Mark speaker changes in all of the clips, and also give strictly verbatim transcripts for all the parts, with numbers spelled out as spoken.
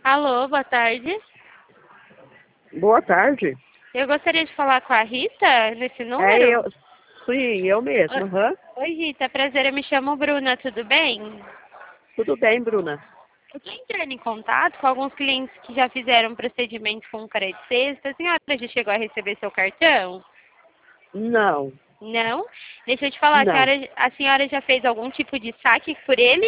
Speaker 1: Alô, boa tarde.
Speaker 2: Boa tarde.
Speaker 1: Eu gostaria de falar com a Rita nesse
Speaker 2: É
Speaker 1: número.
Speaker 2: eu. Sim, eu mesmo.
Speaker 1: Oi,
Speaker 2: Aham.
Speaker 1: Oi, Rita, prazer, eu me chamo Bruna, tudo bem?
Speaker 2: Tudo bem, Bruna?
Speaker 1: Eu estou entrando em contato com alguns clientes que já fizeram procedimento com crédito sexta. A senhora já chegou a receber seu cartão?
Speaker 2: Não,
Speaker 1: Não? Deixa eu te falar, a
Speaker 2: não.
Speaker 1: senhora, a senhora já fez algum tipo de saque por ele?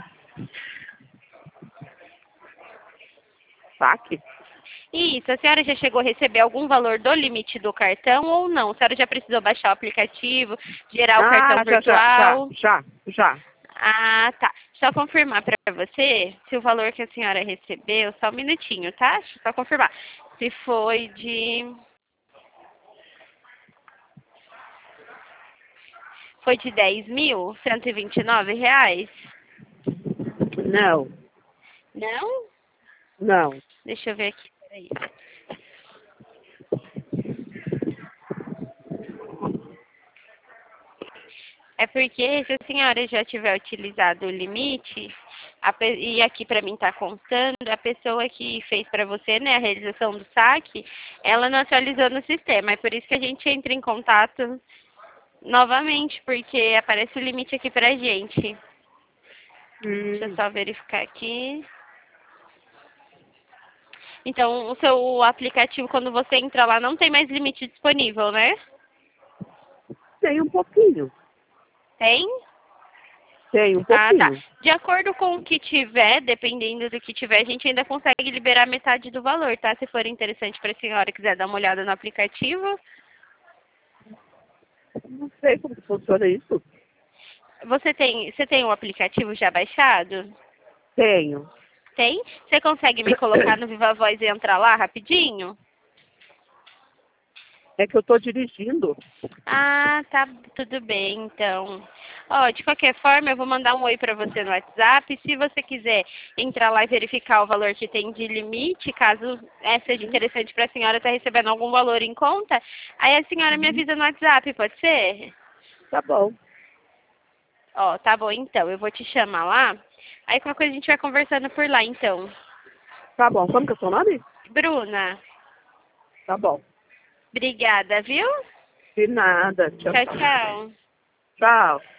Speaker 2: Saque?
Speaker 1: Isso, a senhora já chegou a receber algum valor do limite do cartão ou não? A senhora já precisou baixar o aplicativo, gerar o cartão
Speaker 2: Ah, já, já, já,
Speaker 1: virtual?
Speaker 2: já, já.
Speaker 1: Ah, tá. Só confirmar para você se o valor que a senhora recebeu, só um minutinho, tá? Deixa eu só confirmar. Se foi de... Foi de dez mil cento e vinte e nove reais?
Speaker 2: Não,
Speaker 1: Não?
Speaker 2: não.
Speaker 1: Deixa eu ver aqui, peraí. É porque se a senhora já tiver utilizado o limite, a pe- e aqui para mim está contando, a pessoa que fez para você, né, a realização do saque, ela não atualizou no sistema. É por isso que a gente entra em contato novamente, porque aparece o limite aqui pra gente. Deixa eu
Speaker 2: Hum,
Speaker 1: só verificar aqui. Então, o seu aplicativo, quando você entra lá, não tem mais limite disponível, né?
Speaker 2: tem um pouquinho.
Speaker 1: Tem?
Speaker 2: Tem um
Speaker 1: Ah, tá.
Speaker 2: pouquinho.
Speaker 1: De acordo com o que tiver, dependendo do que tiver, a gente ainda consegue liberar metade do valor, tá? Se for interessante para a senhora quiser dar uma olhada no aplicativo.
Speaker 2: Não sei como que funciona isso.
Speaker 1: Você tem, você tem o aplicativo já baixado?
Speaker 2: Tenho.
Speaker 1: Tem? Você consegue me colocar no Viva Voz e entrar lá rapidinho?
Speaker 2: É que eu estou dirigindo.
Speaker 1: Ah, tá, tudo bem, então. Ó, de qualquer forma, eu vou mandar um oi para você no WhatsApp. Se você quiser entrar lá e verificar o valor que tem de limite, caso é, seja interessante para a senhora estar recebendo algum valor em conta, aí a senhora me avisa no WhatsApp, pode ser?
Speaker 2: Tá bom.
Speaker 1: Ó, tá bom, então. Eu vou te chamar lá. Aí qualquer coisa a gente vai conversando por lá, então.
Speaker 2: Tá bom. Como que é o seu nome?
Speaker 1: Bruna,
Speaker 2: Tá bom.
Speaker 1: obrigada, viu?
Speaker 2: De nada. Tchau,
Speaker 1: Tchau,
Speaker 2: tchau.
Speaker 1: tchau.
Speaker 2: Tchau.